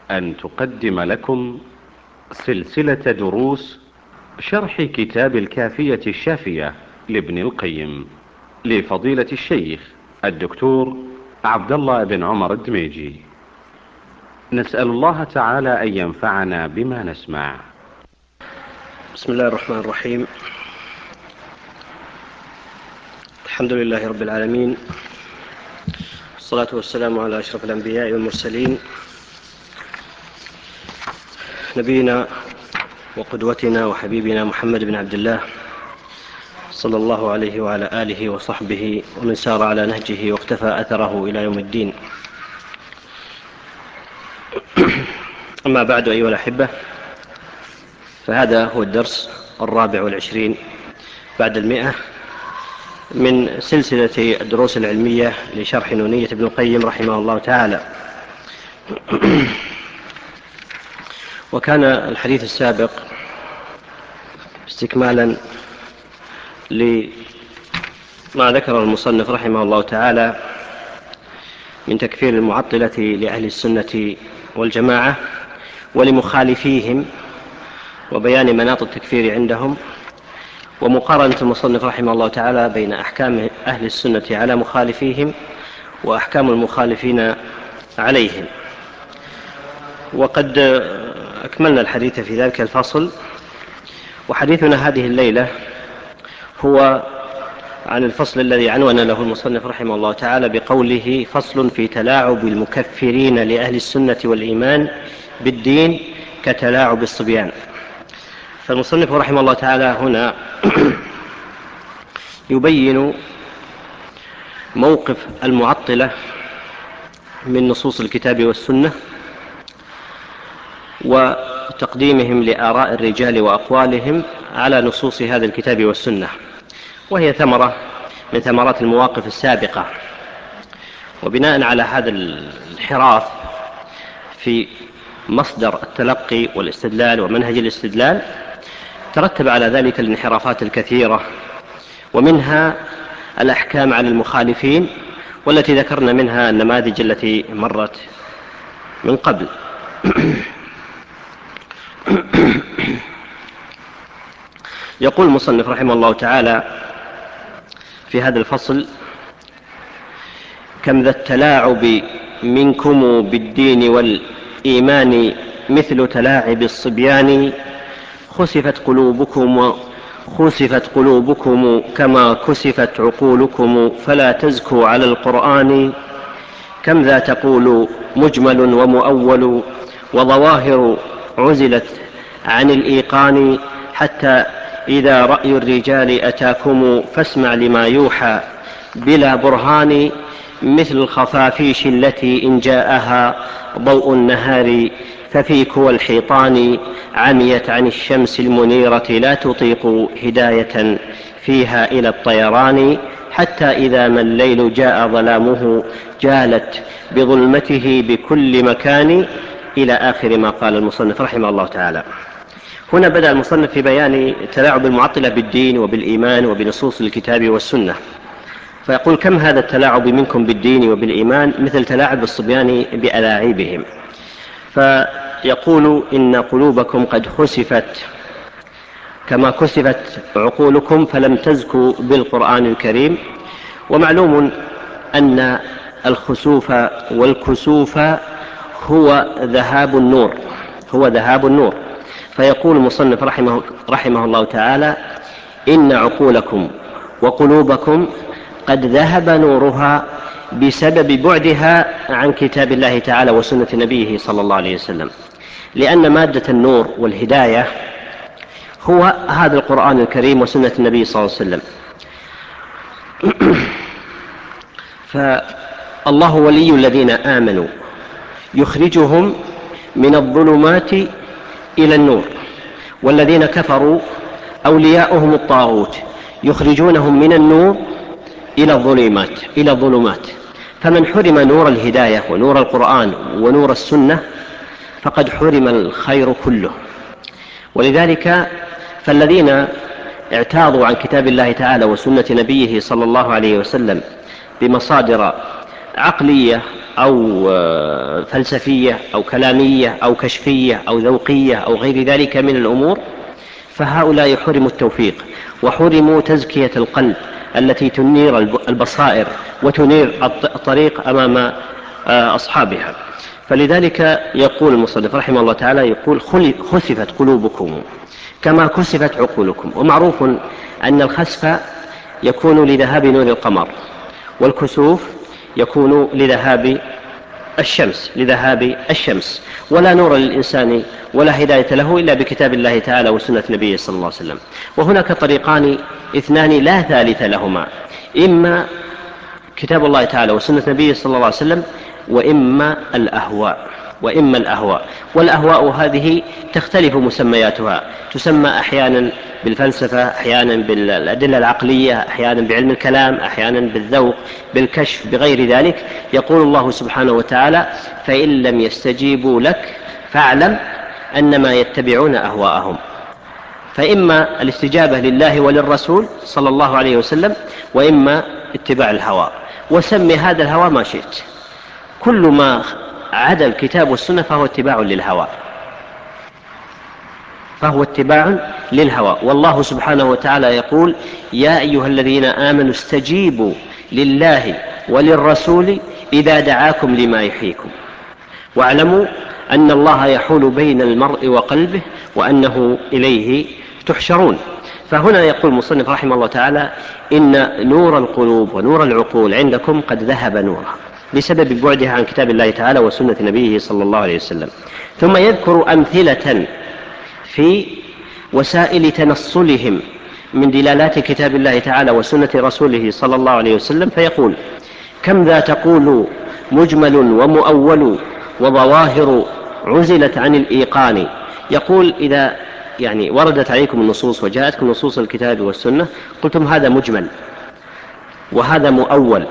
أن تقدم لكم سلسلة دروس شرح كتاب الكافية الشافية لابن القيم لفضيلة الشيخ الدكتور عبد الله بن عمر الدميجي. نسأل الله تعالى أن ينفعنا بما نسمع. بسم الله الرحمن الرحيم. الحمد لله رب العالمين، والصلاة والسلام على أشرف الأنبياء والمرسلين، نبينا وقدوتنا وحبيبنا محمد بن عبد الله صلى الله عليه وعلى آله وصحبه ومن سار على نهجه واقتفى أثره إلى يوم الدين. أما بعد أيها الأحبة، فهذا هو الدرس 24 بعد 100 من سلسلة الدروس العلمية لشرح نونية ابن القيم رحمه الله تعالى. وكان الحديث السابق استكمالا لما ذكر المصنف رحمه الله تعالى من تكفير المعطلة لأهل السنة والجماعة ولمخالفيهم، وبيان مناط التكفير عندهم، ومقارنة المصنف رحمه الله تعالى بين أحكام أهل السنة على مخالفيهم وأحكام المخالفين عليهم. وقد أكملنا الحديث في ذلك الفصل، وحديثنا هذه الليلة هو عن الفصل الذي عنون له المصنف رحمه الله تعالى بقوله: فصل في تلاعب المكفرين لأهل السنة والإيمان بالدين كتلاعب الصبيان. فالمصنف رحمه الله تعالى هنا يبين موقف المعطلة من نصوص الكتاب والسنة وتقديمهم لآراء الرجال وأقوالهم على نصوص هذا الكتاب والسنة، وهي ثمرة من ثمرات المواقف السابقة. وبناء على هذا الانحراف في مصدر التلقي والاستدلال ومنهج الاستدلال ترتب على ذلك الانحرافات الكثيرة، ومنها الأحكام على المخالفين، والتي ذكرنا منها النماذج التي مرت من قبل. يقول المصنف رحمه الله تعالى في هذا الفصل: كم ذا التلاعب منكم بالدين والإيمان مثل تلاعب الصبيان، خسفت قلوبكم كما كسفت عقولكم، فلا تزكوا على القرآن. كم ذا تقول مجمل ومؤول، وظواهر عزلت عن الإيقان، حتى إذا رأي الرجال أتاكم فاسمع لما يوحى بلا برهان، مثل الخفافيش التي إن جاءها ضوء النهار ففي كوى الحيطان، عميت عن الشمس المنيرة لا تطيق هداية فيها إلى الطيران، حتى إذا ما الليل جاء ظلامه جالت بظلمته بكل مكان، إلى آخر ما قال المصنف رحمه الله تعالى. هنا بدأ المصنف في بيان تلاعب المعطلة بالدين وبالإيمان وبنصوص الكتاب والسنة، فيقول: كم هذا التلاعب منكم بالدين وبالإيمان مثل تلاعب الصبيان بألاعيبهم. فيقول: إن قلوبكم قد خسفت كما كسفت عقولكم فلم تزكوا بالقرآن الكريم. ومعلوم أن الخسوف والكسوف هو ذهاب النور. فيقول المصنف رحمه الله تعالى: إن عقولكم وقلوبكم قد ذهب نورها بسبب بعدها عن كتاب الله تعالى وسنة نبيه صلى الله عليه وسلم، لأن مادة النور والهداية هو هذا القرآن الكريم وسنة النبي صلى الله عليه وسلم. فالله ولي الذين آمنوا يخرجهم من الظلمات إلى النور، والذين كفروا أولياؤهم الطاغوت يخرجونهم من النور إلى الظلمات. فمن حرم نور الهداية ونور القرآن ونور السنة فقد حرم الخير كله. ولذلك فالذين اعتاضوا عن كتاب الله تعالى وسنة نبيه صلى الله عليه وسلم بمصادر عقلية أو فلسفية أو كلامية أو كشفية أو ذوقية أو غير ذلك من الأمور، فهؤلاء حرموا التوفيق وحرموا تزكية القلب التي تنير البصائر وتنير الطريق أمام أصحابها. فلذلك يقول المصنف رحمه الله تعالى، يقول: خسفت قلوبكم كما كسفت عقولكم. ومعروف أن الخسف يكون لذهاب نور القمر، والكسوف يكون لذهاب الشمس، ولا نور للإنسان ولا هداية له إلا بكتاب الله تعالى وسنة نبيه صلى الله عليه وسلم. وهناك طريقان اثنان لا ثالث لهما: إما كتاب الله تعالى وسنة نبيه صلى الله عليه وسلم، وإما الأهواء. والأهواء هذه تختلف مسمياتها، تسمى أحيانا بالفلسفة، أحيانا بالأدلة العقلية، أحيانا بعلم الكلام، أحيانا بالذوق، بالكشف، بغير ذلك. يقول الله سبحانه وتعالى: فإن لم يستجيبوا لك فاعلم أنما يتبعون أهواءهم. فإما الاستجابة لله وللرسول صلى الله عليه وسلم، وإما اتباع الهوى. وسمي هذا الهوى ما شئت، كل ما عدا الكتاب والسنة فهو اتباع للهوى. والله سبحانه وتعالى يقول: يا أيها الذين آمنوا استجيبوا لله وللرسول إذا دعاكم لما يحييكم واعلموا أن الله يحول بين المرء وقلبه وأنه إليه تحشرون. فهنا يقول المصنف رحمه الله تعالى: إن نور القلوب ونور العقول عندكم قد ذهب نورها بسبب بعدها عن كتاب الله تعالى وسنة نبيه صلى الله عليه وسلم. ثم يذكر أمثلة في وسائل تنصلهم من دلالات كتاب الله تعالى وسنة رسوله صلى الله عليه وسلم، فيقول: كم ذا تقول مجمل ومؤول وظواهر عزلت عن الإيقان. يقول: إذا وردت عليكم النصوص وجاءتكم نصوص الكتاب والسنة، قلتم هذا مجمل وهذا مؤول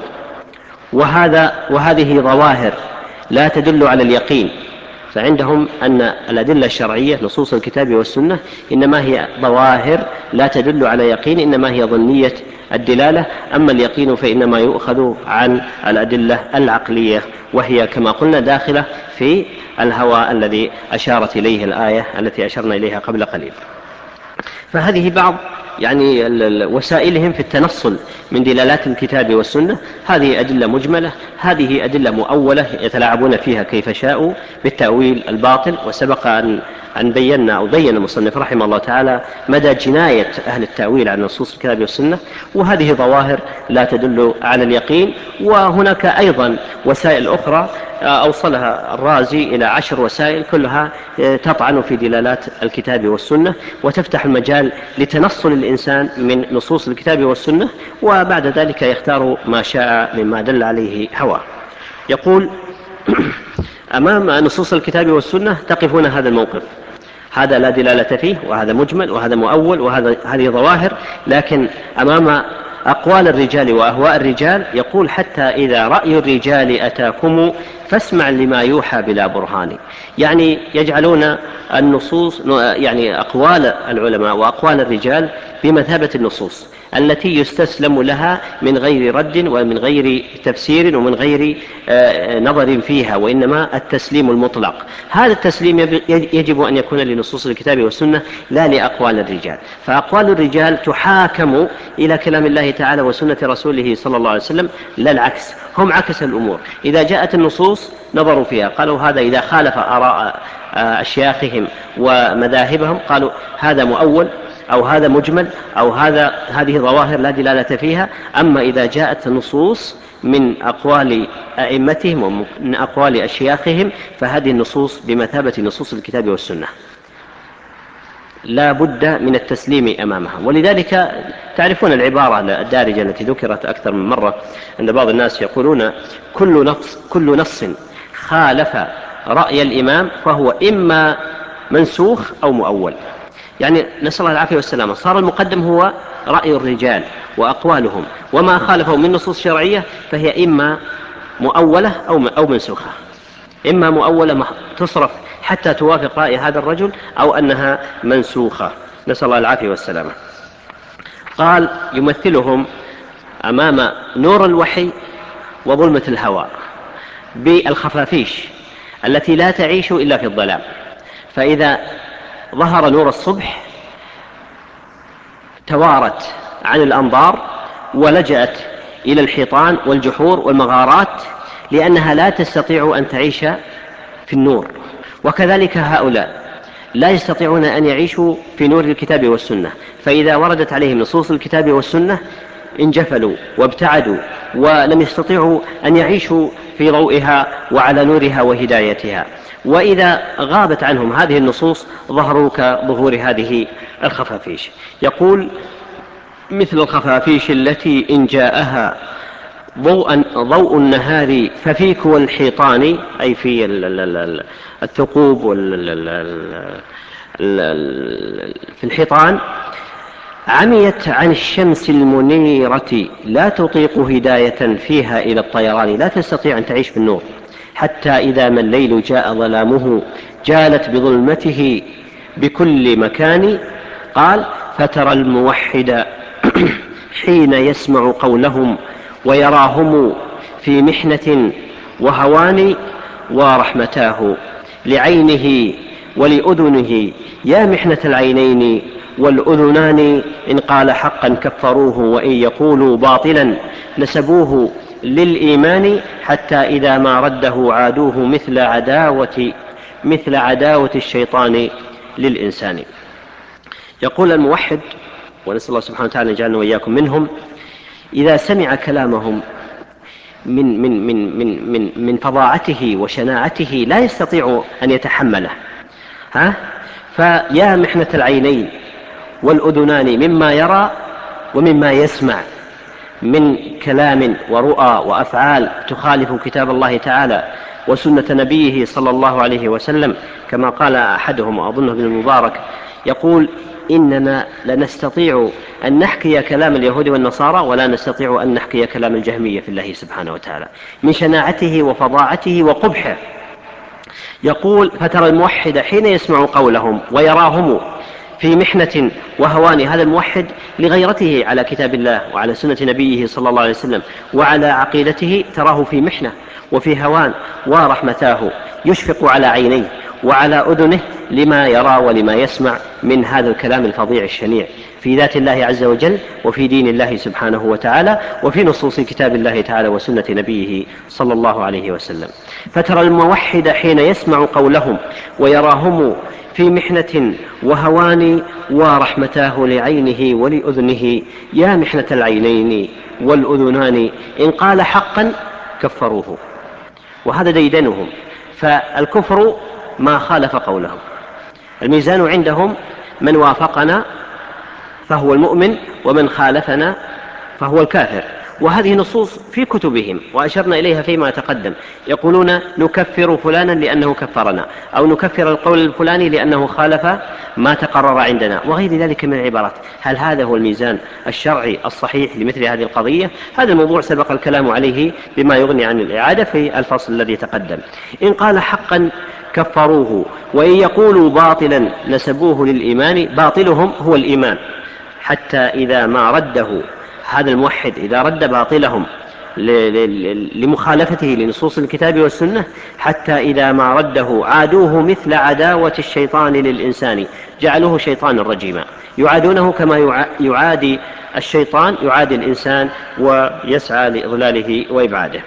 وهذه ظواهر لا تدل على اليقين. فعندهم أن الأدلة الشرعية نصوص الكتاب والسنة إنما هي ظواهر لا تدل على يقين، إنما هي ظنية الدلالة. أما اليقين فإنما يؤخذ عن الأدلة العقلية، وهي كما قلنا داخلة في الهوى الذي أشارت إليه الآية التي أشرنا إليها قبل قليل. فهذه بعض وسائلهم في التنصل من دلالات الكتاب والسنة. هذه أدلة مجملة، هذه أدلة مؤولة يتلاعبون فيها كيف شاءوا بالتأويل الباطل. وسبق أن بين المصنف رحمه الله تعالى مدى جناية أهل التأويل عن نصوص الكتاب والسنة. وهذه ظواهر لا تدل على اليقين. وهناك أيضا وسائل أخرى أوصلها الرازي إلى 10 وسائل كلها تطعن في دلالات الكتاب والسنة، وتفتح المجال لتنصل الإنسان من نصوص الكتاب والسنة، وبعد ذلك يختار ما شاء مما دل عليه هواه. يقول: أمام نصوص الكتاب والسنة تقفون هذا الموقف، هذا لا دلالة فيه، وهذا مجمل، وهذا مؤول، وهذه ظواهر. لكن أمام أقوال الرجال وأهواء الرجال يقول: حتى إذا رأي الرجال أتاكم فاسمع لما يوحى بلا برهان. يجعلون النصوص أقوال العلماء وأقوال الرجال بمثابة النصوص التي يستسلم لها من غير رد ومن غير تفسير ومن غير نظر فيها، وإنما التسليم المطلق. هذا التسليم يجب أن يكون لنصوص الكتاب والسنة لا لأقوال الرجال. فأقوال الرجال تحاكم إلى كلام الله تعالى وسنة رسوله صلى الله عليه وسلم، لا العكس. هم عكس الأمور، إذا جاءت النصوص نظروا فيها، قالوا هذا إذا خالف آراء أشياخهم ومذاهبهم قالوا هذا مؤول أو هذا مجمل أو هذه ظواهر لا دلالة فيها. أما إذا جاءت النصوص من أقوال أئمتهم ومن أقوال أشياخهم فهذه النصوص بمثابة نصوص الكتاب والسنة، لا بد من التسليم أمامها. ولذلك تعرفون العبارة الدارجة التي ذكرت أكثر من مرة عند بعض الناس، يقولون: كل نص خالف رأي الإمام فهو إما منسوخ أو مؤول. نسأل الله العافية والسلامة. صار المقدم هو رأي الرجال وأقوالهم، وما خالفه من نصوص شرعية فهي إما مؤولة أو منسوخة، إما مؤولة تصرف حتى توافق رأي هذا الرجل، أو أنها منسوخة، نسأل الله العافية والسلامة. قال: يمثلهم أمام نور الوحي وظلمة الهوى. بالخفافيش التي لا تعيش إلا في الظلام، فإذا ظهر نور الصبح توارت عن الأنظار ولجأت إلى الحيطان والجحور والمغارات لأنها لا تستطيع أن تعيش في النور. وكذلك هؤلاء لا يستطيعون أن يعيشوا في نور الكتاب والسنة، فإذا وردت عليهم نصوص الكتاب والسنة انجفلوا وابتعدوا ولم يستطيعوا أن يعيشوا في ضوئها وعلى نورها وهدايتها. وإذا غابت عنهم هذه النصوص ظهروا كظهور هذه الخفافيش. يقول: مثل الخفافيش التي إن جاءها ضوء النهار ففيك والحيطان، أي في الثقوب في الحيطان، عميت عن الشمس المنيرة لا تطيق هداية فيها إلى الطيران، لا تستطيع أن تعيش في النور، حتى إذا ما الليل جاء ظلامه جالت بظلمته بكل مكان. قال: فترى الموحد حين يسمع قولهم ويراهم في محنة وهوان ورحمتاه لعينه ولأذنه يا محنة العينين والأذنان إن قال حقا كفروه وإن يقولوا باطلا نسبوه للإيمان حتى إذا ما رده عادوه مثل عداوة الشيطان للإنسان. يقول الموحد، ونسأل الله سبحانه وتعالى أن يجعلنا وإياكم منهم، إذا سمع كلامهم من فظاعته وشناعته لا يستطيع أن يتحمله. فيا محنة العينين والأذنان مما يرى ومما يسمع من كلام ورؤى وأفعال تخالف كتاب الله تعالى وسنة نبيه صلى الله عليه وسلم، كما قال أحدهم وأظنه ابن المبارك، يقول: إننا لنستطيع أن نحكي كلام اليهود والنصارى ولا نستطيع أن نحكي كلام الجهمية في الله سبحانه وتعالى من شناعته وفظاعته وقبحه. يقول: فترى الموحد حين يسمع قولهم ويراهم في محنة وهوان. هذا الموحد لغيرته على كتاب الله وعلى سنة نبيه صلى الله عليه وسلم وعلى عقيدته تراه في محنة وفي هوان ورحمتاه، يشفق على عينيه وعلى أذنه لما يرى ولما يسمع من هذا الكلام الفظيع الشنيع في ذات الله عز وجل وفي دين الله سبحانه وتعالى وفي نصوص كتاب الله تعالى وسنة نبيه صلى الله عليه وسلم. فترى الموحد حين يسمع قولهم ويراهم في محنة وهوان ورحمتاه لعينه ولأذنه يا محنة العينين والأذنان إن قال حقا كفروه. وهذا ديدنهم، فالكفر ما خالف قولهم. الميزان عندهم من وافقنا فهو المؤمن ومن خالفنا فهو الكافر. وهذه نصوص في كتبهم وأشرنا إليها فيما تقدم، يقولون نكفر فلانا لأنه كفرنا، أو نكفر القول الفلاني لأنه خالف ما تقرر عندنا، وغير ذلك من العبارات. هل هذا هو الميزان الشرعي الصحيح لمثل هذه القضية؟ هذا الموضوع سبق الكلام عليه بما يغني عن الإعادة في الفصل الذي تقدم. إن قال حقا كفروه وإن يقولوا باطلا نسبوه للإيمان. باطلهم هو الإيمان، حتى إذا ما رده هذا الموحد، إذا رد باطلهم لمخالفته لنصوص الكتاب والسنة، حتى إذا ما رده عادوه مثل عداوة الشيطان للإنسان، جعلوه شيطانا رجيما، يعادونه كما يعادي الشيطان يعادي الإنسان ويسعى لإضلاله وإبعاده.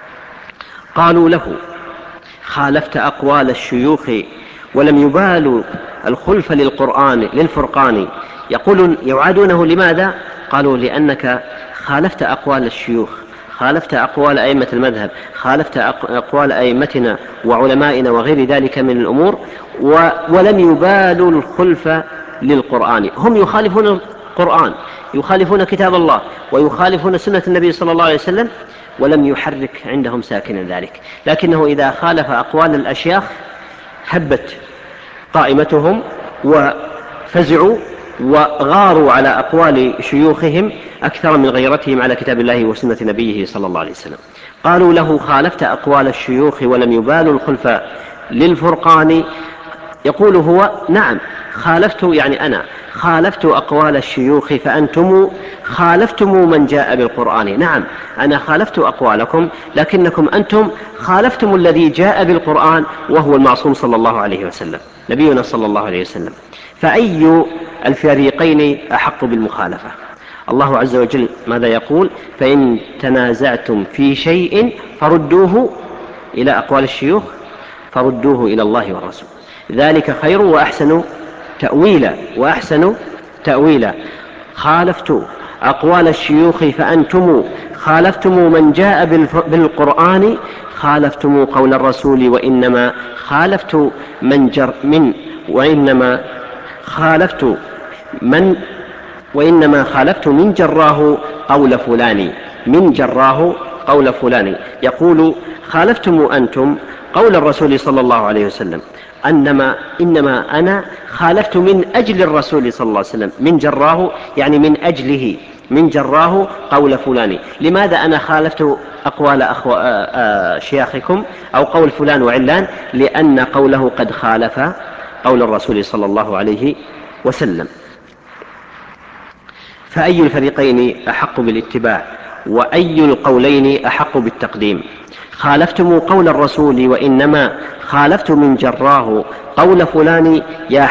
قالوا له: خالفت أقوال الشيوخ ولم يبالوا الخلف للفرقان. يقولون يعادونه لماذا؟ قالوا: لأنك خالفت أقوال الشيوخ، خالفت أقوال أئمة المذهب، خالفت أقوال أئمتنا وعلمائنا وغير ذلك من الأمور، ولم يبالوا الخلف للقرآن. هم يخالفون القرآن، يخالفون كتاب الله ويخالفون سنة النبي صلى الله عليه وسلم، ولم يحرك عندهم ساكنا ذلك. لكنه إذا خالف أقوال الأشياخ هبت قائمتهم وفزعوا وغاروا على أقوال شيوخهم أكثر من غيرتهم على كتاب الله وسنة نبيه صلى الله عليه وسلم. قالوا له: خالفت أقوال الشيوخ ولم يبالوا الخلف للفرقان. يقول هو: نعم، يعني أنا خالفت أقوال الشيوخ فأنتم خالفتم من جاء بالقرآن. نعم، أنا خالفت أقوالكم، لكنكم أنتم خالفتم الذي جاء بالقرآن وهو المعصوم صلى الله عليه وسلم، نبينا صلى الله عليه وسلم. فأي الفريقين أحق بالمخالفة؟ الله عز وجل ماذا يقول؟ فإن تنازعتم في شيء فردوه إلى أقوال الشيوخ، فردوه إلى الله والرسول، ذلك خير وأحسن تأويلا. خالفت أقوال الشيوخ فأنتم خالفتم من جاء بالقرآن، خالفتم قول الرسول، وإنما خالفت من جراه قول فلان. يقول خالفتم أنتم قول الرسول صلى الله عليه وسلم، إنما أنا خالفت من أجل الرسول صلى الله عليه وسلم، من جراه يعني من أجله، من جراه قول فلان. لماذا أنا خالفت أقوال شياخكم أو قول فلان وعلان؟ لأن قوله قد خالف قول الرسول صلى الله عليه وسلم. فأي الفريقين أحق بالاتباع، وأي القولين أحق بالتقديم؟ خالفتم قول الرسول، وإنما خالفت من جراه قول فلان، يا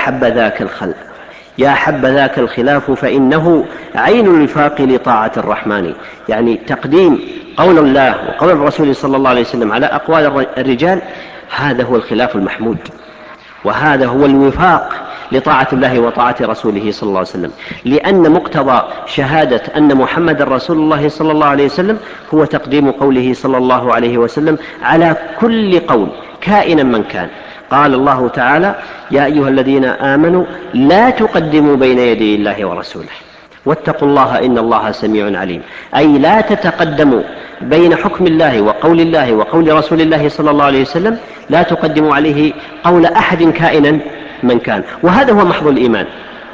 حب ذاك الخلاف فإنه عين الوفاق لطاعة الرحمن. يعني تقديم قول الله وقول الرسول صلى الله عليه وسلم على أقوال الرجال، هذا هو الخلاف المحمود، وهذا هو الوفاق لطاعة الله وطاعة رسوله صلى الله عليه وسلم. لأن مقتضى شهادة أن محمد رسول الله صلى الله عليه وسلم هو تقديم قوله صلى الله عليه وسلم على كل قول كائنا من كان. قال الله تعالى: يا أيها الذين آمنوا لا تقدموا بين يدي الله ورسوله واتقوا الله إن الله سميع عليم. أي لا تتقدموا بين حكم الله وقول رسول الله صلى الله عليه وسلم، لا تقدموا عليه قول أحد كائنا من كان. وهذا هو محض الإيمان،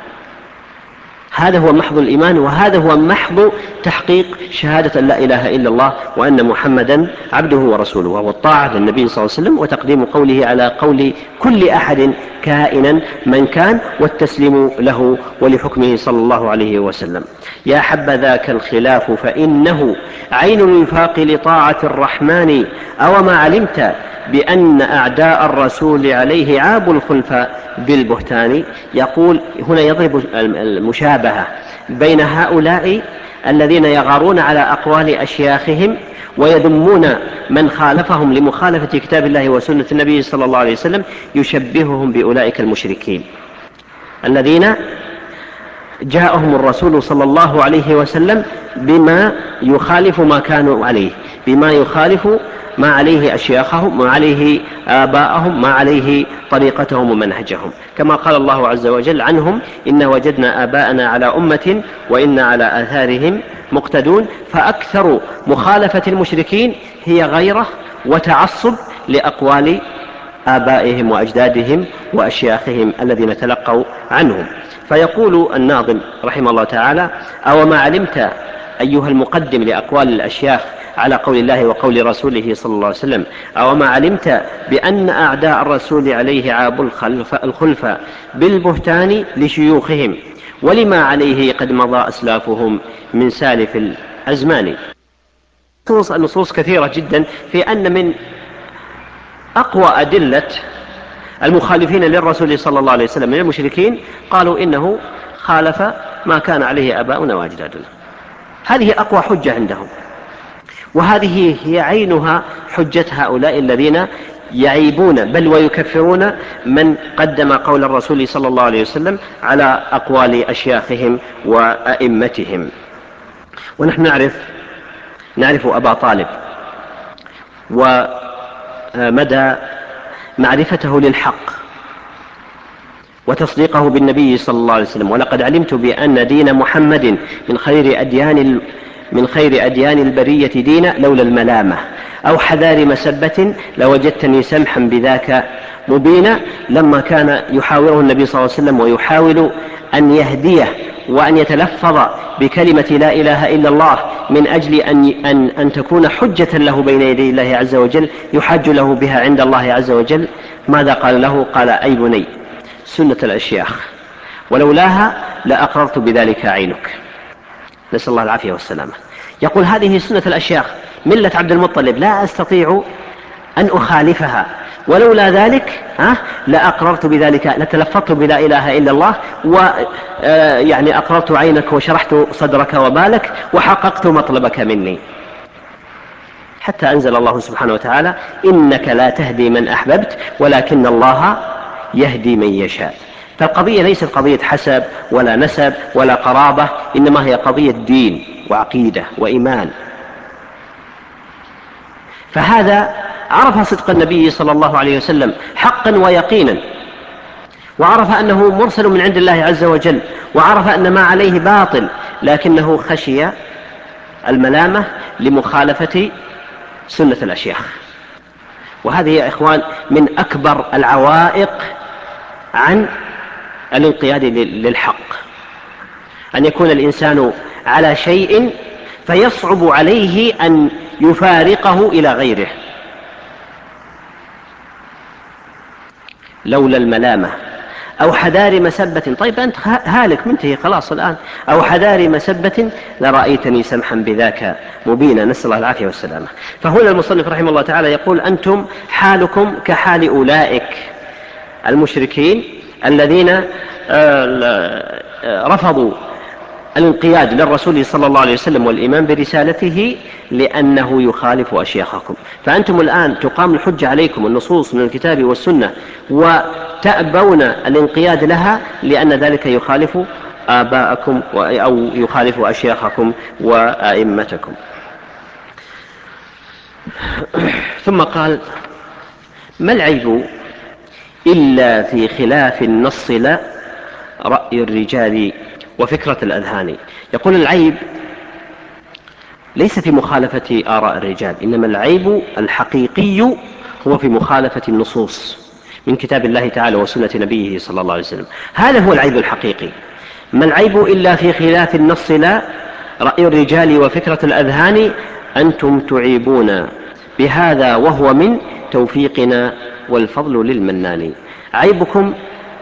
وهذا هو محض تحقيق شهادة أن لا إله إلا الله وأن محمدا عبده ورسوله، وهو الطاعة للنبي صلى الله عليه وسلم وتقديم قوله على قول كل أحد كائنا من كان، والتسليم له ولحكمه صلى الله عليه وسلم. يا حب ذاك الخلاف فإنه عين الوفاق لطاعة الرحمن، أو ما علمت بأن أعداء الرسول عليه عاب الخلف بالبهتان. يقول هنا يضرب المشابهة بين هؤلاء الذين يغارون على أقوال أشياخهم ويذمون من خالفهم لمخالفة كتاب الله وسنة النبي صلى الله عليه وسلم، يشبههم بأولئك المشركين الذين جاءهم الرسول صلى الله عليه وسلم بما يخالف ما كانوا عليه، بما يخالف ما عليه أشياخهم، ما عليه آباءهم، ما عليه طريقتهم ومنهجهم، كما قال الله عز وجل عنهم: إن وجدنا آباءنا على أمة وإنا على آثارهم مقتدون. فأكثر مخالفة المشركين هي غيرة وتعصب لأقوال آبائهم وأجدادهم وأشياخهم الذين تلقوا عنهم. فيقول الناظم رحمه الله تعالى: أو ما علمت أيها المقدم لأقوال الأشياخ على قول الله وقول رسوله صلى الله عليه وسلم، أو ما علمت بأن أعداء الرسول عليه عاب الخلف بالبهتان لشيوخهم، ولما عليه قد مضى أسلافهم من سالف الأزمان. النصوص كثيرة جدا في أن من أقوى أدلة المخالفين للرسول صلى الله عليه وسلم من المشركين قالوا إنه خالف ما كان عليه آباؤنا وأجدادنا. هذه أقوى حجة عندهم، وهذه هي عينها حجة هؤلاء الذين يعيبون بل ويكفرون من قدم قول الرسول صلى الله عليه وسلم على أقوال أشياخهم وأئمتهم. ونحن نعرف أبا طالب ومدى معرفته للحق وتصديقه بالنبي صلى الله عليه وسلم: ولقد علمت بأن دين محمد من خير أديان البرية دين، لولا الملامة أو حذار مسبة لوجدتني سمحا بذاك مبينا. لما كان يحاوره النبي صلى الله عليه وسلم ويحاول أن يهديه وأن يتلفظ بكلمة لا إله إلا الله من أجل أن تكون حجة له بين يدي الله عز وجل يحاج له بها عند الله عز وجل، ماذا قال له؟ قال: أي بني، سنة الأشياخ ولولاها لأقررت بذلك عينك. نسأل الله العافية والسلامة. يقول هذه سنة الأشياخ، ملة عبد المطلب، لا أستطيع أن أخالفها، ولولا ذلك لأقررت بذلك، لتلفظت بلا إله إلا الله، ويعني أقررت عينك وشرحت صدرك وبالك وحققت مطلبك مني. حتى أنزل الله سبحانه وتعالى: إنك لا تهدي من أحببت ولكن الله يهدي من يشاء. فالقضية ليست قضية حسب ولا نسب ولا قرابة، إنما هي قضية دين وعقيدة وإيمان. فهذا عرف صدق النبي صلى الله عليه وسلم حقا ويقينا، وعرف أنه مرسل من عند الله عز وجل، وعرف أن ما عليه باطل، لكنه خشي الملامة لمخالفة سنة الأشياخ. وهذه يا إخوان من أكبر العوائق عن الانقياد للحق، أن يكون الإنسان على شيء فيصعب عليه أن يفارقه إلى غيره. لولا الملامة أو حذار مسبة، طيب أنت هالك منتهي خلاص الآن، أو حذار مسبة لرأيتني سمحا بذاك مبينا. نسأل الله العافية والسلامة. فهنا المصنف رحمه الله تعالى يقول: أنتم حالكم كحال أولئك المشركين الذين رفضوا الانقياد للرسول صلى الله عليه وسلم والإيمان برسالته لأنه يخالف أشياخكم. فأنتم الآن تقام الحجة عليكم النصوص من الكتاب والسنة وتأبون الانقياد لها لأن ذلك يخالف آباءكم أو يخالف أشياخكم وأئمتكم. ثم قال: ما العيب إلا في خلاف النص لا رأي الرجال وفكرة الأذهان. يقول العيب ليس في مخالفة آراء الرجال، إنما العيب الحقيقي هو في مخالفة النصوص من كتاب الله تعالى وسنة نبيه صلى الله عليه وسلم. هذا هو العيب الحقيقي. ما العيب إلا في خلاف النص لا رأي الرجال وفكرة الأذهان. أنتم تعيبون بهذا وهو من توفيقنا والفضل للمنان. عيبكم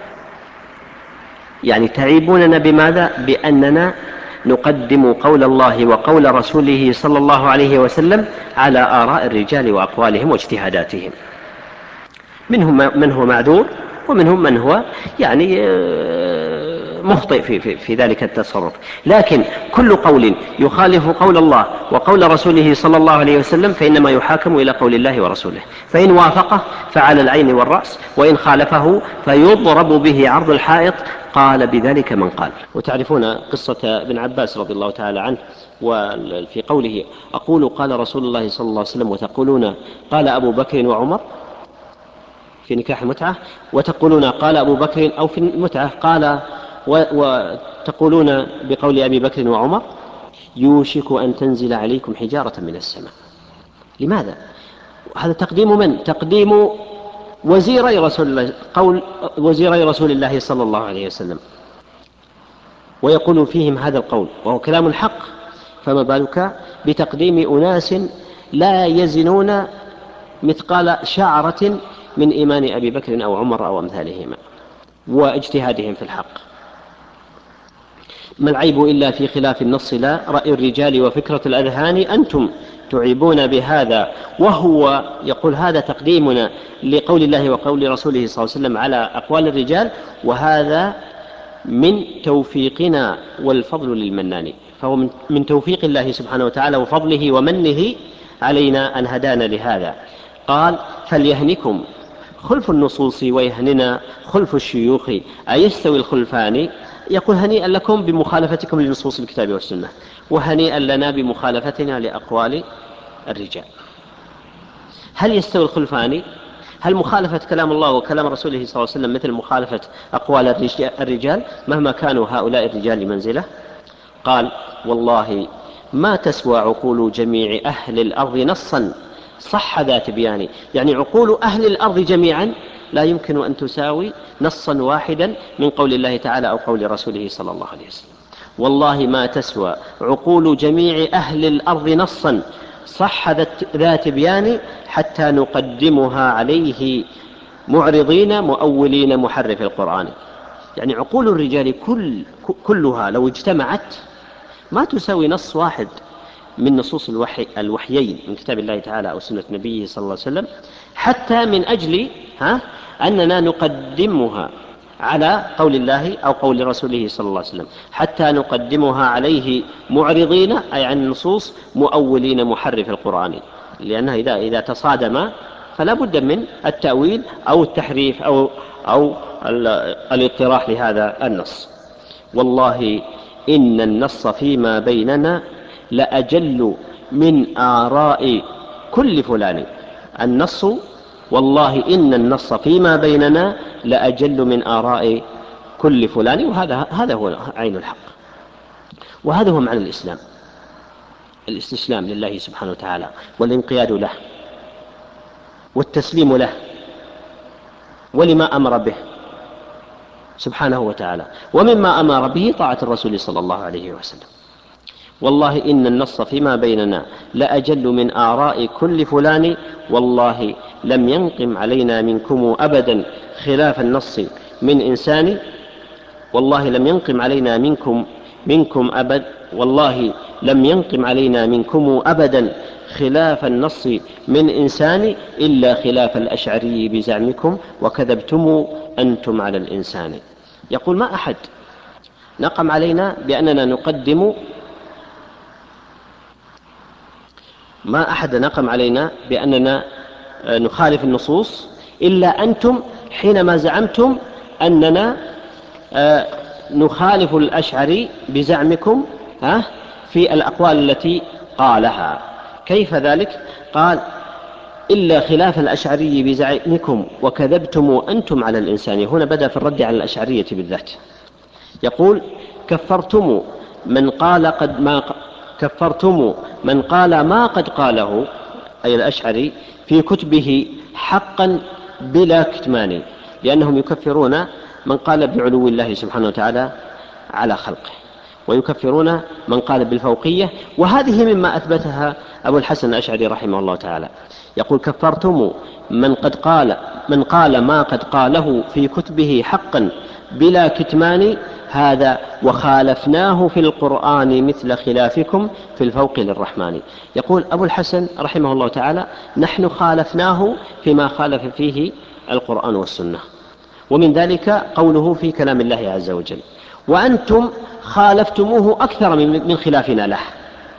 يعني تعيبوننا بماذا؟ بأننا نقدم قول الله وقول رسوله صلى الله عليه وسلم على آراء الرجال وأقوالهم واجتهاداتهم. منهم من هو معذور ومنهم من هو يعني مخطئ في ذلك التصرف، لكن كل قول يخالف قول الله وقول رسوله صلى الله عليه وسلم فإنما يحاكم إلى قول الله ورسوله، فإن وافقه فعلى العين والرأس، وإن خالفه فيضرب به عرض الحائط. قال بذلك من قال. وتعرفون قصة ابن عباس رضي الله تعالى عنه وفي قوله: أقول قال رسول الله صلى الله عليه وسلم وتقولون قال أبو بكر وعمر في نكاح المتعة، وتقولون قال أبو بكر أو في المتعة قال وتقولون بقول أبي بكر وعمر: يوشك أن تنزل عليكم حجارة من السماء. لماذا؟ هذا تقديم من؟ تقديم وزيري رسول الله، قول وزيري رسول الله صلى الله عليه وسلم، ويقول فيهم هذا القول وهو كلام الحق، فما بالك بتقديم أناس لا يزنون مثقال شعرة من إيمان أبي بكر أو عمر أو أمثالهما واجتهادهم في الحق. ما العيب إلا في خلاف النص لا رأي الرجال وفكرة الأذهان. أنتم تعيبون بهذا وهو يقول هذا تقديمنا لقول الله وقول رسوله صلى الله عليه وسلم على أقوال الرجال، وهذا من توفيقنا والفضل للمنان. فهو من توفيق الله سبحانه وتعالى وفضله ومنه علينا أن هدانا لهذا. قال: فليهنكم خلف النصوص ويهننا خلف الشيوخ أيستوي الخلفان. يقول هنيئا لكم بمخالفتكم لنصوص الكتاب والسنة، وهنيئا لنا بمخالفتنا لأقوال الرجال. هل يستوي الخلفان؟ هل مخالفة كلام الله وكلام رسوله صلى الله عليه وسلم مثل مخالفة أقوال الرجال مهما كانوا هؤلاء الرجال منزلة؟ قال: والله ما تسوى عقول جميع أهل الأرض نصا صح ذات بيان. يعني عقول أهل الأرض جميعا لا يمكن أن تساوي نصا واحدا من قول الله تعالى أو قول رسوله صلى الله عليه وسلم. والله ما تسوى عقول جميع أهل الأرض نصا صح ذات بيان حتى نقدمها عليه معرضين مؤولين محرف القرآن. يعني عقول الرجال كلها لو اجتمعت ما تساوي نص واحد من نصوص الوحيين من كتاب الله تعالى أو سنة نبيه صلى الله عليه وسلم، حتى من أجل أننا نقدمها على قول الله أو قول رسوله صلى الله عليه وسلم، حتى نقدمها عليه معرضين أي عن النصوص مؤولين محرف القرآن، لأنها إذا تصادم فلا بد من التأويل أو التحريف أو الاطراح لهذا النص. والله إن النص فيما بيننا لأجل من آراء كل فلان. النص والله إن النص فيما بيننا لأجل من آراء كل فلان، وهذا هو عين الحق، وهذا هو معنى الإسلام، الاستسلام لله سبحانه وتعالى والانقياد له والتسليم له ولما أمر به سبحانه وتعالى، ومما أمر به طاعة الرسول صلى الله عليه وسلم. والله إن النص فيما بيننا لأجل من آراء كل فلان، والله لم ينقم علينا منكم أبدا خلاف النص من إنسان، والله لم ينقم علينا منكم أبد، والله لم ينقم علينا منكم أبدا خلاف النص من إنسان إلا خلاف الأشعري بزعمكم، وكذبتم أنتم على الإنسان. يقول ما أحد نقم علينا بأننا نقدم، ما أحد نقم علينا بأننا نخالف النصوص إلا أنتم حينما زعمتم أننا نخالف الأشعري بزعمكم في الأقوال التي قالها. كيف ذلك؟ قال إلا خلاف الأشعري بزعمكم وكذبتم أنتم على الإنسان. هنا بدأ في الرد على الأشعرية بالذات. يقول كفرتم من قال ما قد قاله أي الأشعري في كتبه حقا بلا كتمان، لأنهم يكفرون من قال بعلو الله سبحانه وتعالى على خلقه، ويكفرون من قال بالفوقية، وهذه مما أثبتها أبو الحسن الأشعري رحمه الله تعالى. يقول كفرتم من قال ما قد قاله في كتبه حقا بلا كتمان، هذا وخالفناه في القرآن مثل خلافكم في الفوق للرحمن. يقول أبو الحسن رحمه الله تعالى نحن خالفناه فيما خالف فيه القرآن والسنة، ومن ذلك قوله في كلام الله عز وجل، وأنتم خالفتموه أكثر من خلافنا له.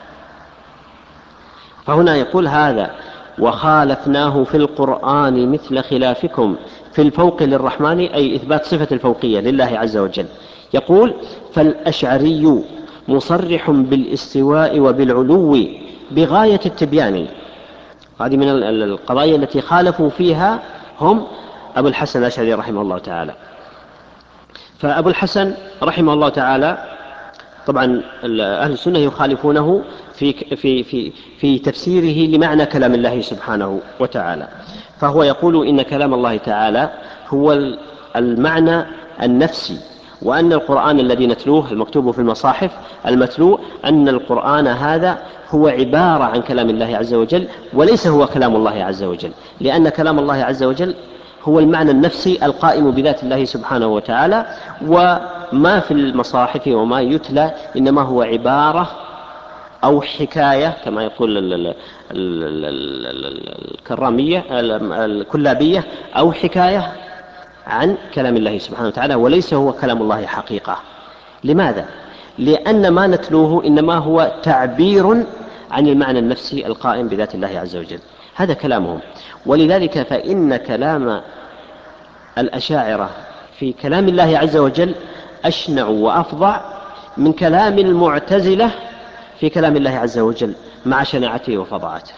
فهنا يقول هذا وخالفناه في القرآن مثل خلافكم في الفوق للرحمن، أي إثبات صفة الفوقية لله عز وجل. يقول فالأشعري مصرح بالاستواء وبالعلو بغاية التبيان. هذه من القضايا التي خالفوا فيها هم أبو الحسن الأشعري رحمه الله تعالى. فأبو الحسن رحمه الله تعالى طبعا أهل السنة يخالفونه في تفسيره لمعنى كلام الله سبحانه وتعالى، فهو يقول إن كلام الله تعالى هو المعنى النفسي، وأن القرآن الذي نتلوه المكتوب في المصاحف المتلو أن القرآن هذا هو عبارة عن كلام الله عز وجل وليس هو كلام الله عز وجل، لأن كلام الله عز وجل هو المعنى النفسي القائم بذات الله سبحانه وتعالى، وما في المصاحف وما يتلى إنما هو عبارة أو حكاية كما يقول الكرامية الكلابية، أو حكاية عن كلام الله سبحانه وتعالى وليس هو كلام الله حقيقة. لماذا؟ لأن ما نتلوه إنما هو تعبير عن المعنى النفسي القائم بذات الله عز وجل، هذا كلامهم. ولذلك فإن كلام الأشاعرة في كلام الله عز وجل أشنع وأفظع من كلام المعتزلة في كلام الله عز وجل مع شناعته وفظاعته.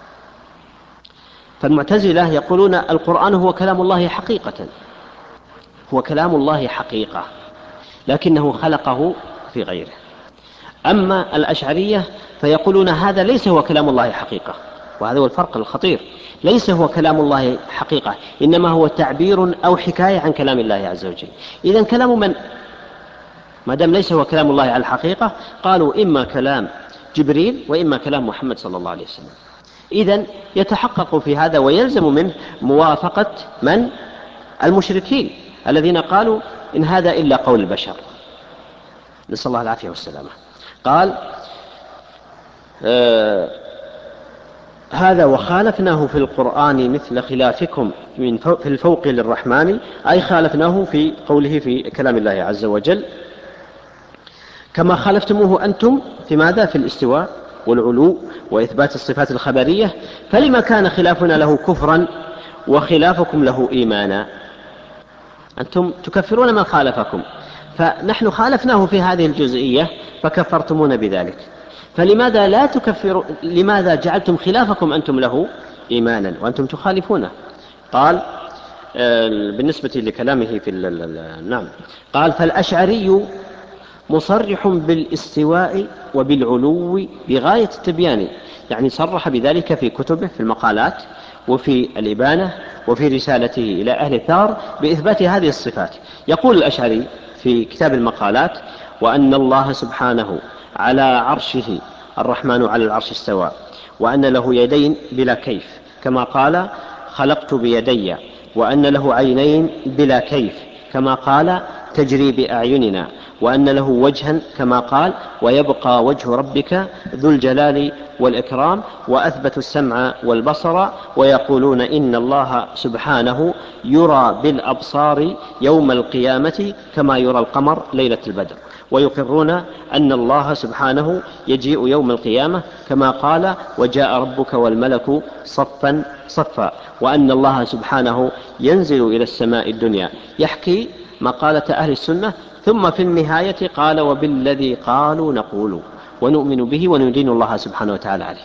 فالمعتزلة يقولون القرآن هو كلام الله حقيقة، هو كلام الله حقيقة لكنه خلقه في غيره. أما الأشعرية فيقولون هذا ليس هو كلام الله حقيقة، وهذا هو الفرق الخطير، ليس هو كلام الله حقيقة إنما هو تعبير أو حكاية عن كلام الله عز وجل. إذن كلام من ما دام ليس هو كلام الله على الحقيقة قالوا إما كلام جبريل وإما كلام محمد صلى الله عليه وسلم. إذن يتحقق في هذا ويلزم منه موافقة من؟ المشركين الذين قالوا إن هذا إلا قول البشر، نسأل الله العافية والسلامة. قال هذا وخالفناه في القرآن مثل خلافكم في الفوق للرحمن، أي خالفناه في قوله في كلام الله عز وجل كما خالفتموه أنتم في ماذا؟ في الاستواء والعلو وإثبات الصفات الخبرية. فلما كان خلافنا له كفرا وخلافكم له إيمانا؟ أنتم تكفرون من خالفكم، فنحن خالفناه في هذه الجزئية فكفرتمون بذلك، فلماذا لا تكفروا؟ لماذا جعلتم خلافكم أنتم له إيمانا وأنتم تخالفونه؟ قال بالنسبة لكلامه في نعم، قال فالأشعري مصرح بالاستواء وبالعلو بغاية التبيان، يعني صرح بذلك في كتبه في المقالات وفي الإبانة وفي رسالته إلى أهل الثار بإثبات هذه الصفات. يقول الأشعري في كتاب المقالات: وأن الله سبحانه على عرشه، الرحمن على العرش استوى، وأن له يدين بلا كيف كما قال خلقت بيدي، وأن له عينين بلا كيف كما قال تجري بأعيننا، وأن له وجها كما قال ويبقى وجه ربك ذو الجلال والإكرام، وأثبتوا السمع والبصر، ويقولون إن الله سبحانه يرى بالأبصار يوم القيامة كما يرى القمر ليلة البدر، ويقرون أن الله سبحانه يجيء يوم القيامة كما قال وجاء ربك والملك صفا صفا، وأن الله سبحانه ينزل إلى السماء الدنيا. يحكي مقالة أهل السنة، ثم في النهاية قال وبالذي قالوا نقول ونؤمن به وندين الله سبحانه وتعالى عليه.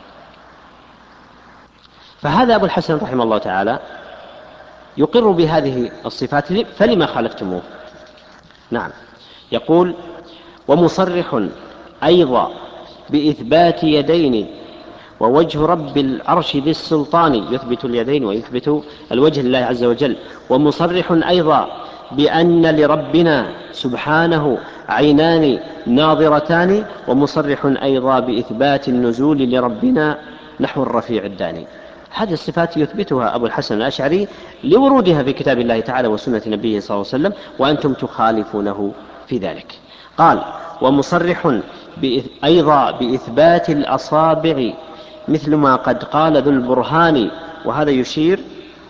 فهذا أبو الحسن رحمه الله تعالى يقر بهذه الصفات، فلما خالفتموه؟ نعم، يقول ومصرح أيضا بإثبات يدين ووجه رب العرش ذي السلطان، يثبت اليدين ويثبت الوجه لله عز وجل. ومصرح أيضا بأن لربنا سبحانه عينان ناظرتان، ومصرح أيضا بإثبات النزول لربنا نحو الرفيع الداني. هذه الصفات يثبتها أبو الحسن الأشعري لورودها في كتاب الله تعالى وسنة نبيه صلى الله عليه وسلم، وأنتم تخالفونه في ذلك. قال ومصرح أيضا بإثبات الأصابع مثل ما قد قال ذو البرهان، وهذا يشير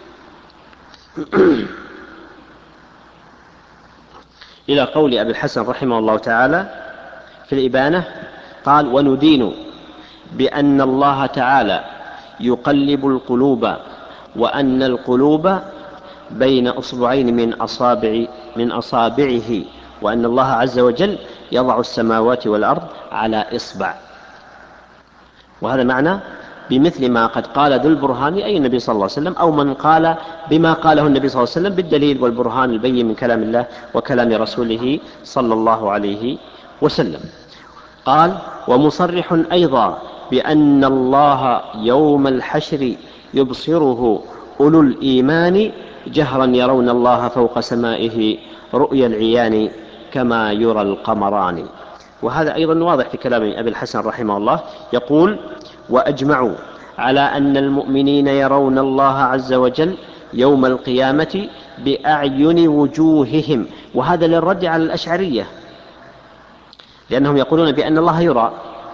إلى قول أبي الحسن رحمه الله تعالى في الإبانة، قال وندين بأن الله تعالى يقلب القلوب، وأن القلوب بين أصبعين من أصابعه، وأن الله عز وجل يضع السماوات والأرض على إصبع. وهذا معنى بمثل ما قد قال ذو البرهان أي النبي صلى الله عليه وسلم، أو من قال بما قاله النبي صلى الله عليه وسلم بالدليل والبرهان البين من كلام الله وكلام رسوله صلى الله عليه وسلم. قال ومصرح أيضا بأن الله يوم الحشر يبصره أولو الإيمان جهرا يرون الله فوق سمائه رؤيا العيان كما يرى القمران. وهذا أيضا واضح في كلام أبي الحسن رحمه الله، يقول وأجمعوا على أن المؤمنين يرون الله عز وجل يوم القيامة بأعين وجوههم. وهذا للرد على الأشعرية، لأنهم يقولون بأن الله يرى،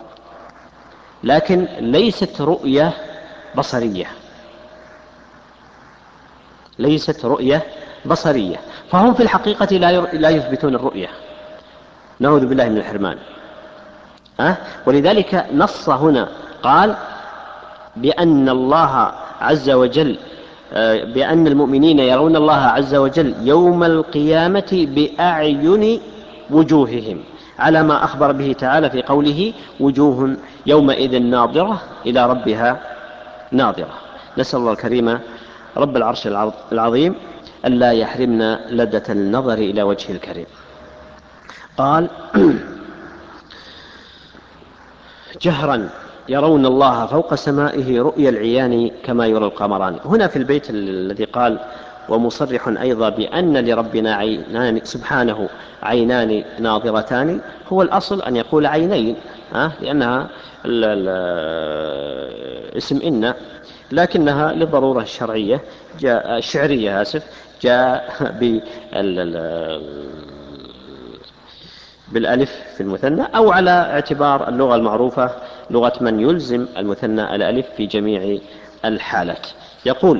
لكن ليست رؤية بصرية، ليست رؤية بصرية، فهم في الحقيقة لا يثبتون الرؤية، نعوذ بالله من الحرمان. ولذلك نص هنا قال بأن الله عز وجل بأن المؤمنين يرون الله عز وجل يوم القيامة بأعين وجوههم، على ما أخبر به تعالى في قوله وجوه يومئذ ناظرة إلى ربها ناظرة. نسأل الله الكريم رب العرش العظيم ألا يحرمنا لذة النظر إلى وجهه الكريم. قال جهرا يرون الله فوق سمائه رؤيا العيان كما يرى القمران. هنا في البيت الذي قال ومصرح أيضا بأن لربنا عينان سبحانه عينان ناظرتان، هو الأصل أن يقول عينين، لأنها اسم إن، لكنها للضرورة الشرعية الشعرية جاء بالألف في المثنى، أو على اعتبار اللغة المعروفة لغة من يلزم المثنى الألف في جميع الحالات. يقول: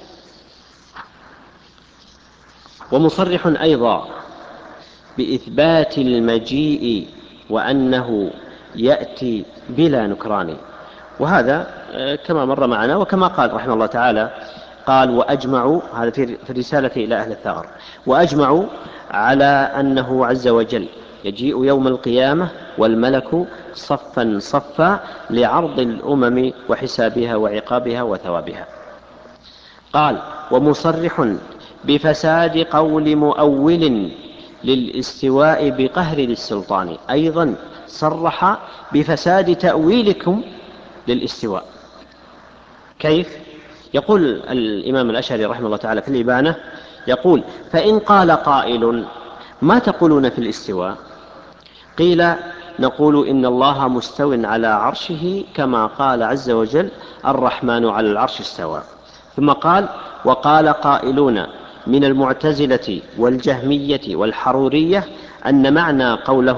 ومصرح أيضا بإثبات المجيء وأنه يأتي بلا نكران. وهذا كما مر معنا وكما قال رحمه الله تعالى، قال: وأجمعوا، هذا في الرسالة إلى أهل الثغر، وأجمعوا على أنه عز وجل يجيء يوم القيامة والملك صفا صفا لعرض الأمم وحسابها وعقابها وثوابها. قال: ومصرح بفساد قول مؤول للاستواء بقهر للسلطان. أيضا صرح بفساد تأويلكم للاستواء. كيف؟ يقول الإمام الأشعري رحمه الله تعالى في الإبانة، يقول: فإن قال قائل: ما تقولون في الاستواء؟ قيل: نقول إن الله مستو على عرشه كما قال عز وجل: الرحمن على العرش استوى. ثم قال: وقال قائلون من المعتزلة والجهمية والحرورية أن معنى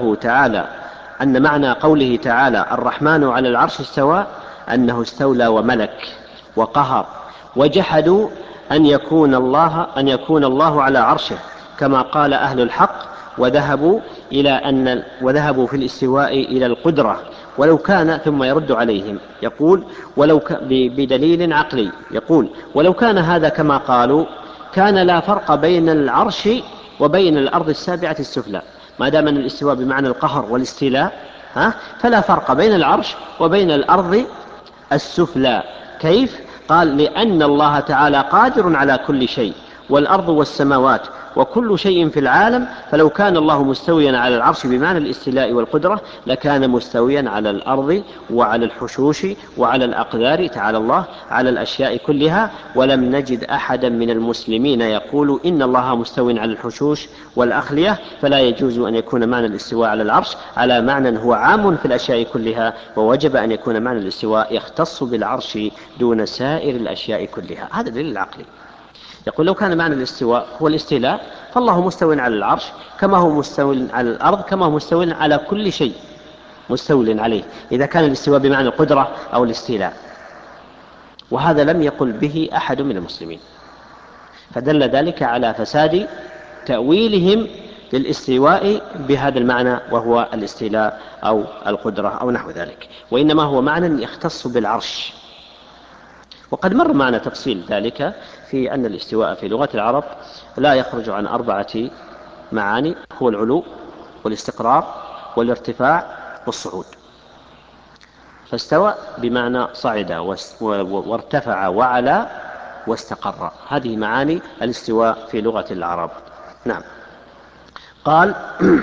قوله تعالى الرحمن على العرش استوى أنه استولى وملك وقهر، وجحدوا أن يكون الله على عرشه كما قال أهل الحق، وذهبوا في الاستواء إلى القدرة. ولو كان، ثم يرد عليهم يقول: بدليل عقلي، يقول: ولو كان هذا كما قالوا كان لا فرق بين العرش وبين الأرض السابعة السفلى. ما دام أن الاستواء بمعنى القهر والاستيلاء، فلا فرق بين العرش وبين الأرض السفلى. كيف؟ قال: لأن الله تعالى قادر على كل شيء، والأرض والسماوات وكل شيء في العالم، فلو كان الله مستويا على العرش بمعنى الاستيلاء والقدرة لكان مستويا على الأرض وعلى الحشوش وعلى الأقدار، تعالى الله، على الأشياء كلها. ولم نجد أحدا من المسلمين يقول إن الله مستو على الحشوش والأخلية، فلا يجوز أن يكون معنى الاستواء على العرش على معنى هو عام في الأشياء كلها، ووجب أن يكون معنى الاستواء يختص بالعرش دون سائر الأشياء كلها. هذا دليل عقلي. يقول: لو كان معنى الاستواء هو الاستيلاء فالله مستو على العرش كما هو مستو على الأرض، كما هو مستو على كل شيء مستول عليه، إذا كان الاستواء بمعنى القدرة أو الاستيلاء. وهذا لم يقل به أحد من المسلمين، فدل ذلك على فساد تأويلهم للاستواء بهذا المعنى وهو الاستيلاء أو القدرة أو نحو ذلك، وإنما هو معنى يختص بالعرش. وقد مر معنا تفصيل ذلك في أن الاستواء في لغة العرب لا يخرج عن 4 معاني: هو العلو والاستقرار والارتفاع والصعود. فاستوى بمعنى صعد وارتفع وعلى واستقر، هذه معاني الاستواء في لغة العرب. نعم. قال: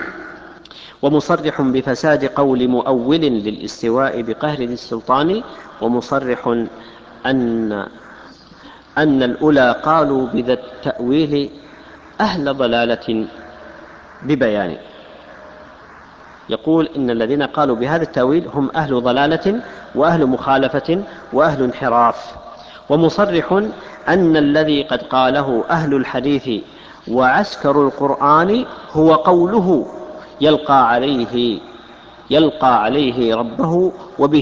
ومصرح بفساد قول مؤول للاستواء بقهر السلطان. ومصرح أن الأولى قالوا بذا التأويل أهل ضلالة ببيان. يقول: إن الذين قالوا بهذا التأويل هم أهل ضلالة وأهل مخالفة وأهل انحراف. ومصرح أن الذي قد قاله أهل الحديث وعسكر القرآن هو قوله يلقى عليه ربه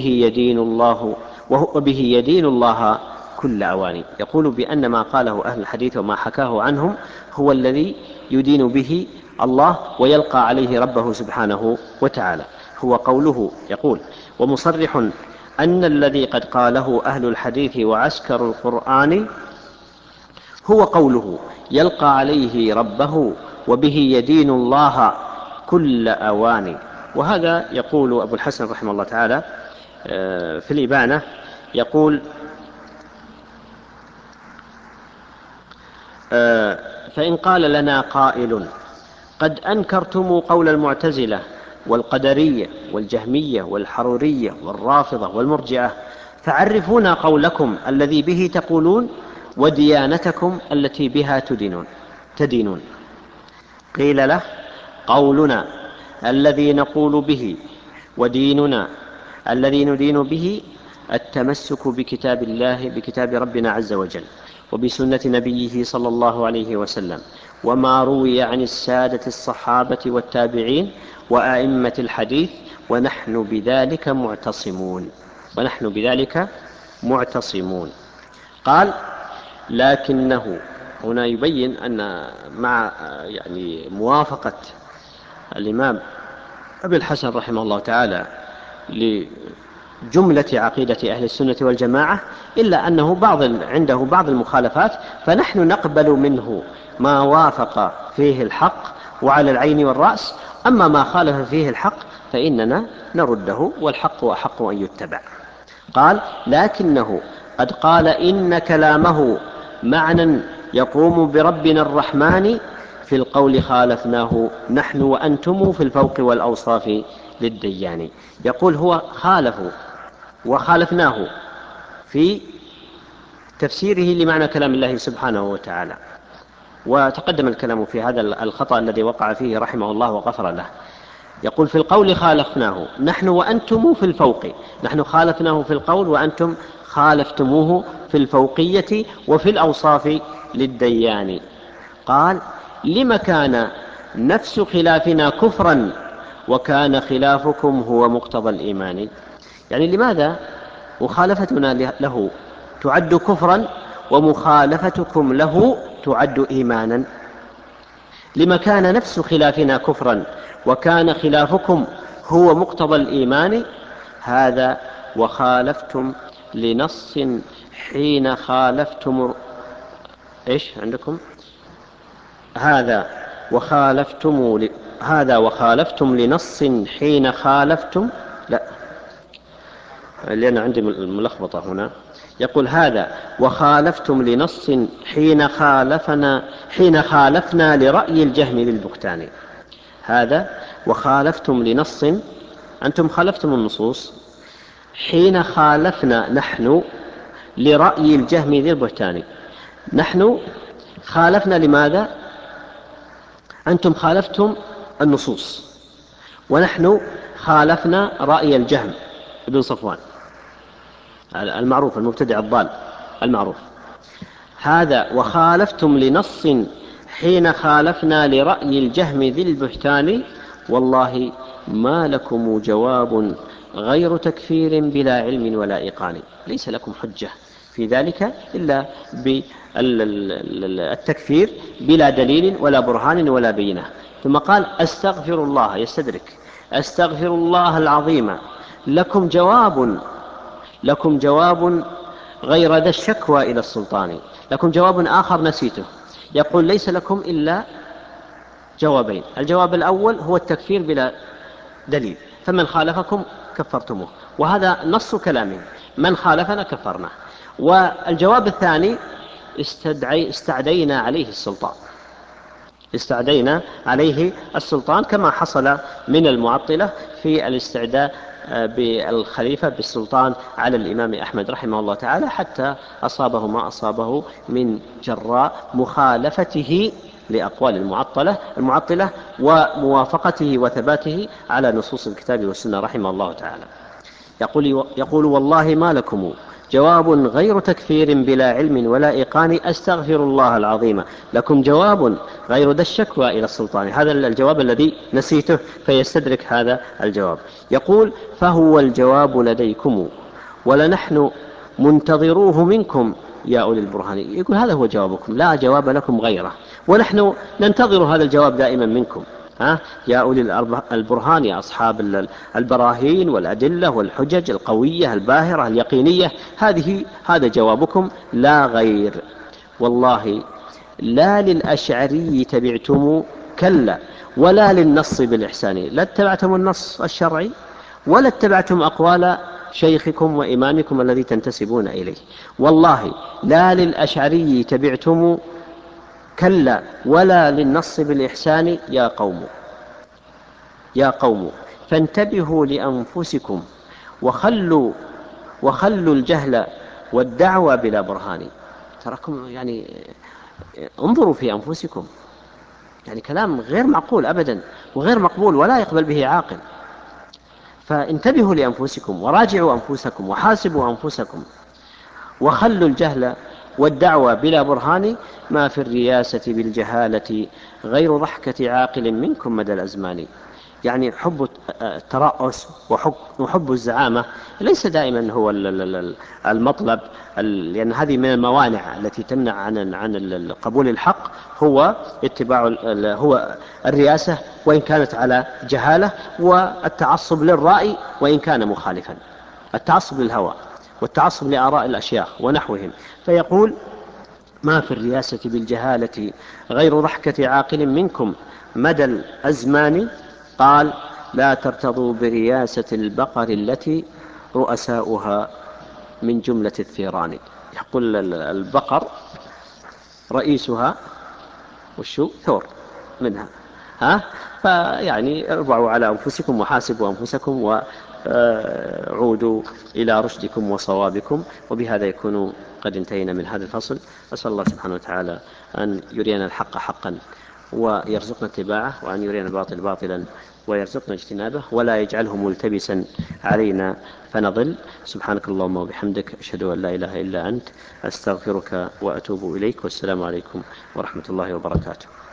وبه يدين الله كل أوان. يقول بأن ما قاله أهل الحديث وما حكاه عنهم هو الذي يدين به الله ويلقى عليه ربه سبحانه وتعالى، هو قوله. يقول: ومصرح أن الذي قد قاله أهل الحديث وعسكر القرآن هو قوله يلقى عليه ربه وبه يدين الله كل أوان. وهذا يقول أبو الحسن رحمه الله تعالى في الإبانة، يقول: فإن قال لنا قائل: قد أنكرتم قول المعتزلة والقدرية والجهمية والحرورية والرافضة والمرجئة، فعرفونا قولكم الذي به تقولون وديانتكم التي بها تدينون. قيل له: قولنا الذي نقول به وديننا الذي ندين به التمسك بكتاب الله، بكتاب ربنا عز وجل، وبسنة نبيه صلى الله عليه وسلم، وما روي عن السادة الصحابة والتابعين وأئمة الحديث، ونحن بذلك معتصمون. ونحن بذلك معتصمون. قال: لكنه، هنا يبين أن مع موافقة الإمام أبي الحسن رحمه الله تعالى لجملة عقيدة أهل السنة والجماعة، إلا أنه عنده بعض المخالفات، فنحن نقبل منه ما وافق فيه الحق وعلى العين والرأس، أما ما خالف فيه الحق فإننا نرده، والحق أحق أن يتبع. قال: لكنه قد قال إن كلامه معنى يقوم بربنا الرحمن، في القول خالفناه نحن وأنتم في الفوق والأوصاف للديان. يقول هو خالفه وخالفناه في تفسيره لمعنى كلام الله سبحانه وتعالى، وتقدم الكلام في هذا الخطأ الذي وقع فيه رحمه الله وغفر له. يقول: في القول خالفناه نحن وأنتم في الفوق. نحن خالفناه في القول وأنتم خالفتموه في الفوقية وفي الأوصاف للديان. قال: لما كان نفس خلافنا كفرا وكان خلافكم هو مقتضى الإيمان. لماذا مخالفتنا له تعد كفرا ومخالفتكم له تعد إيمانا؟ لما كان نفس خلافنا كفرا وكان خلافكم هو مقتضى الإيمان. هذا وخالفتم لنص حين خالفتم إيش عندكم؟ هذا وخالفتم لنص حين خالفتم، لا، لأن عندي ملخبطة هنا. يقول: هذا وخالفتم لنص حين خالفنا لرأي الجهم للبهتان. هذا وخالفتم لنص، أنتم خالفتم النصوص، حين خالفنا نحن لرأي الجهم للبهتان. نحن خالفنا لماذا؟ أنتم خالفتم النصوص، ونحن خالفنا رأي الجهم ابن صفوان المعروف، المبتدع الضال المعروف. هذا وخالفتم لنص حين خالفنا لرأي الجهم ذي البهتان. والله ما لكم جواب غير تكفير بلا علم ولا إيقان. ليس لكم حجة في ذلك إلا بالتكفير بلا دليل ولا برهان ولا بينة. ثم قال: أستغفر الله، يستدرك: أستغفر الله العظيم لكم جواب غير ذا الشكوى إلى السلطان. لكم جواب آخر نسيته. يقول: ليس لكم إلا جوابين. الجواب الأول هو التكفير بلا دليل، فمن خالفكم كفرتموه، وهذا نص كلامه: من خالفنا كفرنا. والجواب الثاني: استعدينا عليه السلطان، كما حصل من المعطلة في الاستعداء بالخليفة بالسلطان على الإمام أحمد رحمه الله تعالى، حتى أصابه ما أصابه من جراء مخالفته لأقوال المعطلة وموافقته وثباته على نصوص الكتاب والسنة رحمه الله تعالى. يقول: والله ما لكم جواب غير تكفير بلا علم ولا إيقان. أستغفر الله العظيم لكم جواب غير ذا الشكوى إلى السلطان. هذا الجواب الذي نسيته، فيستدرك هذا الجواب. يقول: فهو الجواب لديكم ولنحن منتظروه منكم يا أولي البرهان. يقول: هذا هو جوابكم، لا جواب لكم غيره، ونحن ننتظر هذا الجواب دائما منكم. يا أولي البرهان، يا أصحاب البراهين والأدلة والحجج القوية الباهرة اليقينية، هذا جوابكم لا غير. والله لا للأشعري تبعتم كلا ولا للنص بالإحسان. لا اتبعتم النص الشرعي ولا اتبعتم أقوال شيخكم وإمامكم الذي تنتسبون إليه. والله لا للأشعري تبعتم كلا ولا للنص بالإحسان. يا قوم فانتبهوا لأنفسكم وخلوا الجهل والدعوى بلا برهان. تراكم انظروا في أنفسكم، كلام غير معقول أبدا وغير مقبول ولا يقبل به عاقل. فانتبهوا لأنفسكم وراجعوا أنفسكم وحاسبوا أنفسكم، وخلوا الجهل والدعوة بلا برهان ما في الرياسة بالجهالة غير ضحكة عاقل منكم مدى الأزمان. يعني حب الترأس وحب الزعامة ليس دائما هو المطلب، لأن هذه من الموانع التي تمنع عن قبول الحق، هو هو الرياسة وإن كانت على جهالة، والتعصب للرأي وإن كان مخالفا، التعصب للهوى والتعصب لآراء الأشياخ ونحوهم. فيقول: ما في الرياسة بالجهالة غير ضحكة عاقل منكم مدى الأزمان. قال: لا ترتضوا برياسة البقر التي رؤساؤها من جملة الثيران. يقول البقر رئيسها والشو ثور منها، فيعني اربعوا على أنفسكم وحاسبوا أنفسكم وعودوا إلى رشدكم وصوابكم. وبهذا يكون قد انتهينا من هذا الفصل. أسأل الله سبحانه وتعالى أن يرينا الحق حقا ويرزقنا اتباعه، وأن يرينا الباطل باطلا ويرزقنا اجتنابه، ولا يجعله ملتبسا علينا فنضل. سبحانك اللهم وبحمدك، أشهد أن لا إله إلا أنت، أستغفرك وأتوب إليك، والسلام عليكم ورحمة الله وبركاته.